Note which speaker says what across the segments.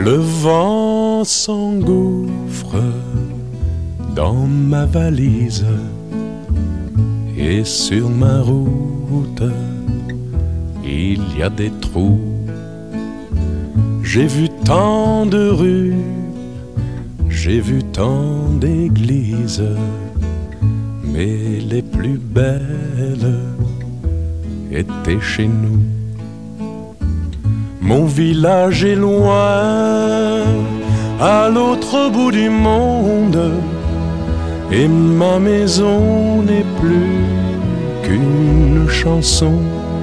Speaker 1: Le vent s'engouffre dans ma valise et sur ma route il y a des trous. J'ai vu tant de rues, j'ai vu tant d'églises, mais les plus belles étaient chez nous. Mon village est loin, à l'autre bout du monde, et ma maison n'est plus qu'une chanson.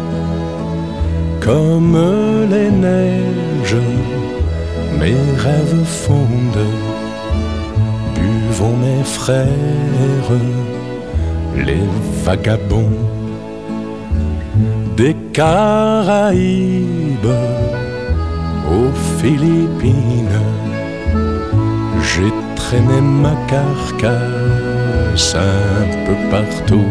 Speaker 1: Comme les neiges, mes rêves fondent. Buvons mes frères, les vagabonds des Caraïbes aux Philippines. J'ai traîné ma carcasse un peu partout,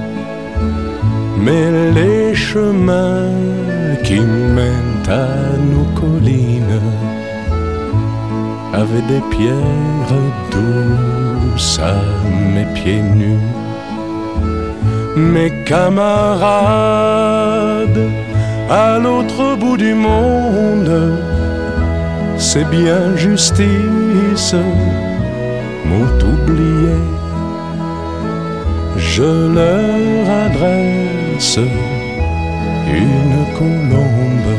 Speaker 1: mais les chemins qui mènent à nos collines avaient des pierres douces à mes pieds nus. Mes camarades à l'autre bout du monde, c'est bien justice, m'ont oublié. Je leur adresse une colombe.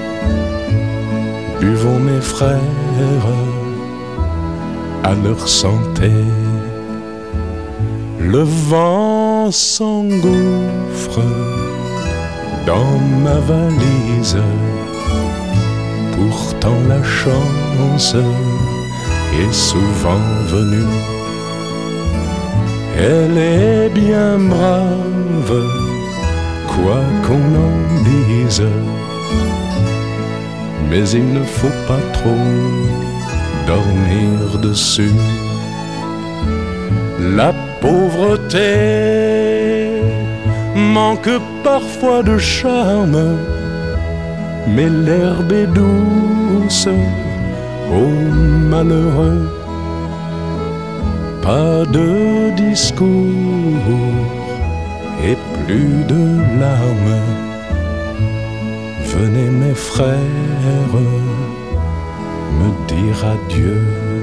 Speaker 1: Buvons mes frères à leur santé. Le vent s'engouffre dans ma valise, pourtant la chance est souvent venue. Elle est bien brave, quoi qu'on en dise, mais il ne faut pas trop dormir dessus. La pauvreté manque parfois de charme, mais l'herbe est douce aux malheureux. Pas de discours et plus de larmes. Venez mes frères me dire adieu.